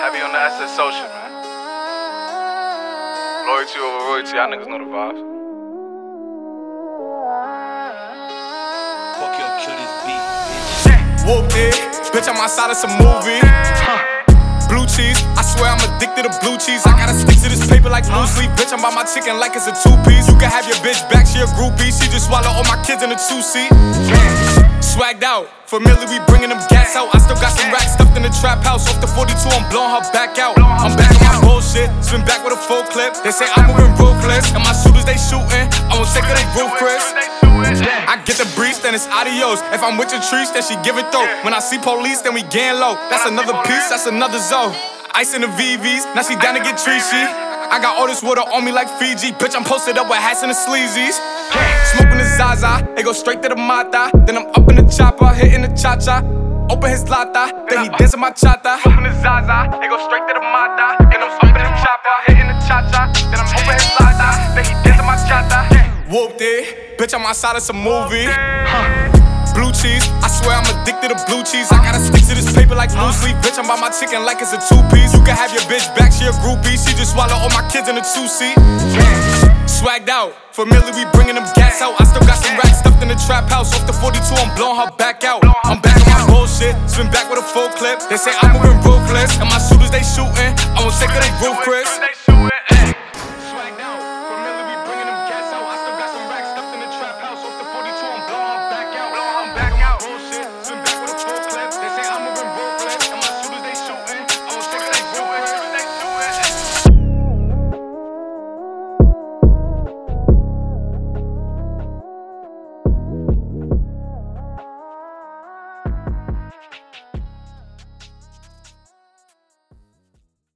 Heavy on the SS social, man. Loyalty over royalty, y'all niggas know the vibes. Fuck your kill this beat, bitch. Whooped it, bitch, I'm outside of some movie. Blue cheese, I swear I'm addicted to blue cheese. I gotta stick to this paper like blue sleep. Bitch, I'm by my chicken like it's a two-piece. You can have your bitch back, she a groupie. She just swallow all my kids in a two-seat. Swagged out, familiar, we bringing them gas out. I still got some racks stuffed in the trap house. Off the 42, I'm blowing her back out. I'm back on my bullshit, spin back with a full clip. They say I'm moving ruthless, and my shooters they shooting. I won't take her, they roof, Chris. I get the breeze, then it's adios. If I'm with your trees, then she give it though. When I see police, then we gang low. That's another piece, that's another zone. Ice in the VVs, now she down to get treachy. I got all this water on me like Fiji. Bitch, I'm posted up with hats and the sleazies. Smoking the Zaza, they go straight to the Mata. Then I'm up in the chopper, hitting the cha-cha. Open his lata, then he dancing my chata. Smoking the Zaza, they go straight to the Mata. Then I'm up in the chopper, hitting the cha-cha. Then I'm open his lata, then he dancing my chata. Whooped it, bitch, I'm outside of some movie. Blue cheese, I swear I'm addicted to blue cheese. I gotta stick to this paper like blue sleep. Bitch, I'm by my chicken like it's a two-piece. You can have your bitch back, she a groupie. She just swallow all my kids in a two-seat. Swagged out, familiar, we bringing them gas out. I still got some racks stuffed in the trap house. Off the 42, I'm blowing her back out. I'm back on my bullshit, spin back with a full clip. They say I'm moving ruthless, and my shooters they shooting. I won't take her, they roof, Chris.